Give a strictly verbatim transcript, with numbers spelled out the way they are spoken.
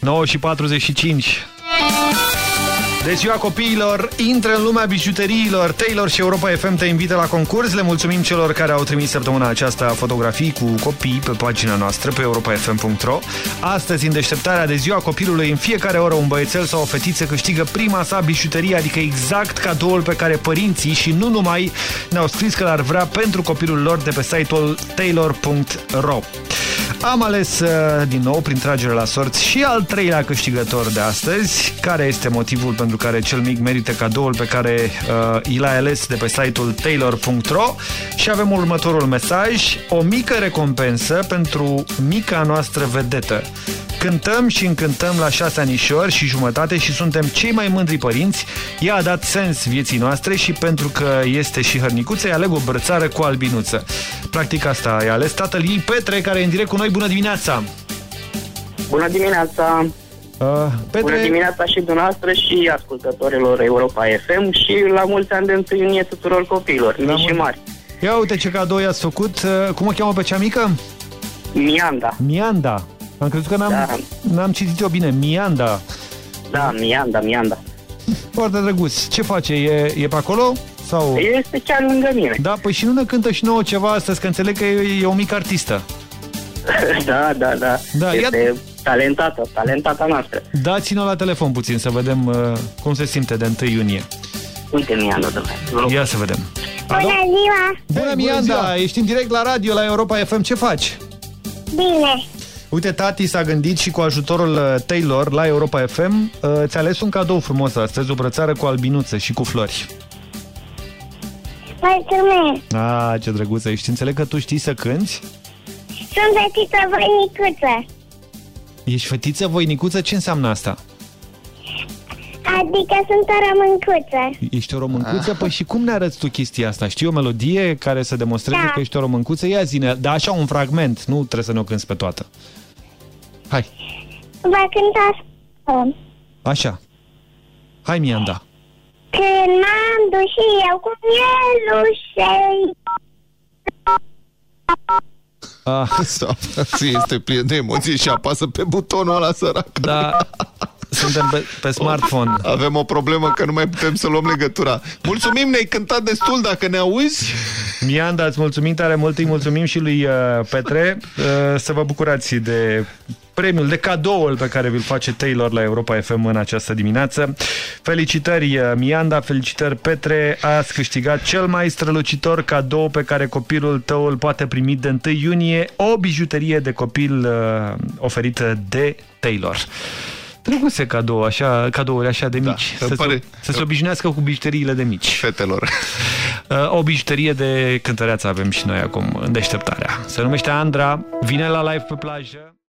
nouă și patruzeci și cinci. De ziua copiilor, intră în lumea bijuteriilor. Taylor și Europa F M te invită la concurs. Le mulțumim celor care au trimis săptămâna aceasta fotografii cu copii pe pagina noastră, pe europa f m punct r o. Astăzi, în deșteptarea de ziua copilului, în fiecare oră un băiețel sau o fetiță câștigă prima sa bijuterie, adică exact cadoul pe care părinții și nu numai ne-au scris că l-ar vrea pentru copilul lor de pe site-ul taylor punct r o. Am ales din nou, prin tragere la sorți, și al treilea câștigător de astăzi. Care este motivul pentru care cel mic merită cadoul pe care uh, i l-a ales de pe site-ul taylor punct r o? Și avem următorul mesaj: o mică recompensă pentru mica noastră vedetă. Cântăm și încântăm la șase anișori și jumătate și suntem cei mai mândri părinți. Ea a dat sens vieții noastre și pentru că este și hărnicuță, îi aleg o brățară cu albinuță. Practic asta i-a ales tatăl ei, Petre, care e în direct cu noi. Bună dimineața! Bună dimineața! Uh, Petre... Bună dimineața și dumneavoastră și ascultătorilor Europa F M și la mulți ani de întâi iunie tuturor copiilor, mici și mari. Ia uite ce cadou i-ați făcut. Cum o cheamă pe cea mică? Mianda. Mianda. Am crezut că n-am da. n-am citit-o bine. Mianda. Da, Mianda, Mianda. Foarte drăguț. Ce face? E, e pe acolo? Sau... Este chiar lângă mine. Da, păi și nu ne cântă și nouă ceva astăzi, că înțeleg că e, e o mică artistă. Da, da, da. da este ia... talentată, talentata noastră. Dați-ne la telefon puțin să vedem uh, cum se simte de întâi iunie. Uite, Mianda, domnule. Ia să vedem. Bună ziua! Bună, hey, Mianda! Bună ziua. Ești în direct la radio, la Europa F M. Ce faci? Bine. Uite, tati s-a gândit și cu ajutorul Taylor la Europa F M uh, ți-a ales un cadou frumos astăzi, o brățară cu albinuță și cu flori. Mulțumesc! Ah, ce drăguță ești. Înțeleg că tu știi să cânti? Sunt fetiță voinicuță. Ești fetiță voinicuță? Ce înseamnă asta? Adică sunt o româncuță. Ești o româncuță? Ah. Păi și cum ne arăți tu chestia asta? Știi o melodie care să demonstreze da. că ești o româncuță? Ia zi-ne, dar așa un fragment, nu trebuie să ne o cânti pe toată. Hai. Va cânta. Așa. Hai, Mianda. Când m-am dus și eu cu mielușei. Ah. Este plin de emoții și apasă pe butonul ăla, sărac. Da. Suntem pe, pe smartphone. Avem o problemă că nu mai putem să luăm legătura. Mulțumim, ne-ai cântat destul, dacă ne auzi. Mianda, îți mulțumim tare mult, îi mulțumim și lui uh, Petre. Uh, să vă bucurați de premiul, de cadoul pe care vi-l face Taylor la Europa F M în această dimineață. Felicitări, uh, Mianda, felicitări, Petre. Ați câștigat cel mai strălucitor cadou pe care copilul tău îl poate primi de întâi iunie, o bijuterie de copil uh, oferită de Taylor. Drăguțe cadou, așa, cadouri așa de mici. Da, să, pare... să se obișnuiască cu bijuteriile de mici. Fetelor. O bijuterie de cântăreață avem și noi acum în deșteptarea. Se numește Andra, vine la live pe plajă.